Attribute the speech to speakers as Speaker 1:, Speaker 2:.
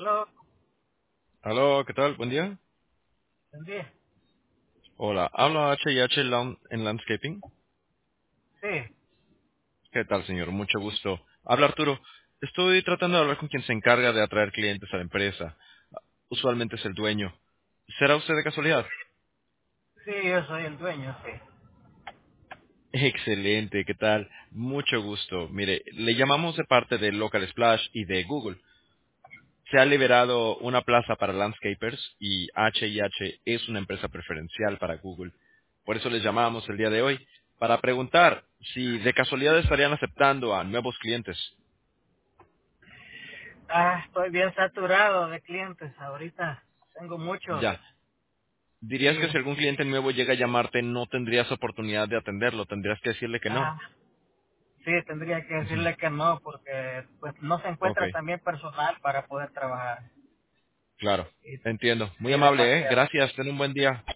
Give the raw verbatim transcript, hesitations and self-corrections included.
Speaker 1: Aló,
Speaker 2: Aló, ¿qué tal? Buen día.
Speaker 1: ¿entendí?
Speaker 2: Hola, hablo a H y H Lawn- en Landscaping.
Speaker 1: Sí.
Speaker 2: ¿Qué tal, señor? Mucho gusto. Habla Arturo. Estoy tratando de hablar con quien se encarga de atraer clientes a la empresa. Usualmente es el dueño. ¿Será usted de casualidad?
Speaker 1: Sí, yo soy el dueño, sí.
Speaker 2: Excelente, ¿qué tal? Mucho gusto. Mire, le llamamos de parte de Local Splash y de Google. Se ha liberado una plaza para landscapers y H y H es una empresa preferencial para Google. Por eso les llamamos el día de hoy para preguntar si de casualidad estarían aceptando a nuevos clientes.
Speaker 1: Ah, estoy bien saturado de clientes ahorita. Tengo muchos.
Speaker 2: Ya. Dirías que
Speaker 1: Sí.
Speaker 2: si algún cliente nuevo llega a llamarte no tendrías oportunidad de atenderlo, tendrías que decirle que no.
Speaker 1: Ah, sí, tendría que
Speaker 2: Ujú.
Speaker 1: decirle que no porque pues no se
Speaker 2: Ok,
Speaker 1: encuentra también personal para poder trabajar.
Speaker 2: claro.
Speaker 1: Y
Speaker 2: Entiendo.
Speaker 1: sí,
Speaker 2: Muy amable, ¿eh?
Speaker 1: demasiado.
Speaker 2: Gracias. Ten un buen día.